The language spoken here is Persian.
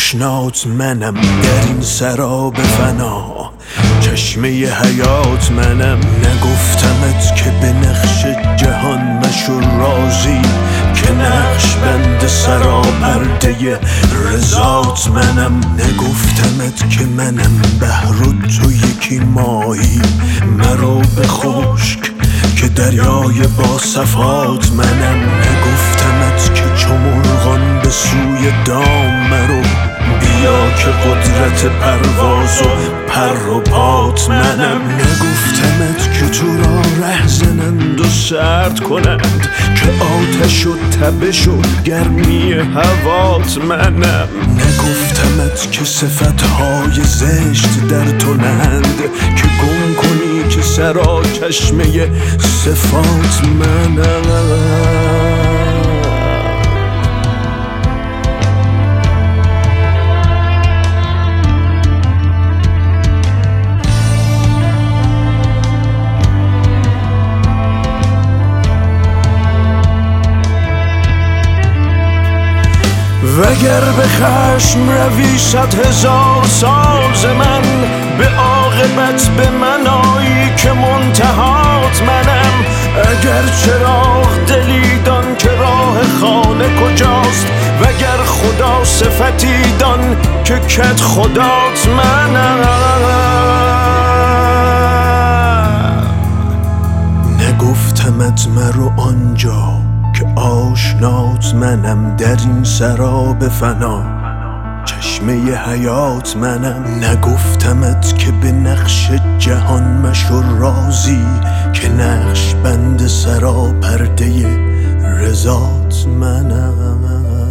آشنات منم در این سراب فنا، چشمه حیات منم. نگفتمت که به نقش جهان مشو راضی، که نقش بند سراپرده رضات منم. نگفتمت که منم بحر و تو یکی ماهی، مرو به خشک که دریای با صفات منم. نگفتمت که چو مرغان به سوی دام مرو، بیا که قدرت پرواز و پر و پات منم. نگفتمت که تو را ره زنند و سرد کنند، که آتش و تبش و گرمی هوات منم. نگفتمت که صفتهای زشت در تو نند، که گم کنی که سرا چشمه صفات منم. وگر به خشم روی 100,000 سال ز من، به عاقبت به من آیی که منتهات منم. اگر چراغ دلی دان که راه خانه کجاست، وگر خدا صفتی دان که کت خدات منم. نگفتمت مرو آنجا که آشنات منم در این سراب فنا، چشمه حیات منم. نگفتمت که به نقش جهان مشو راضی، که نقش بند سراپرده رضات منم.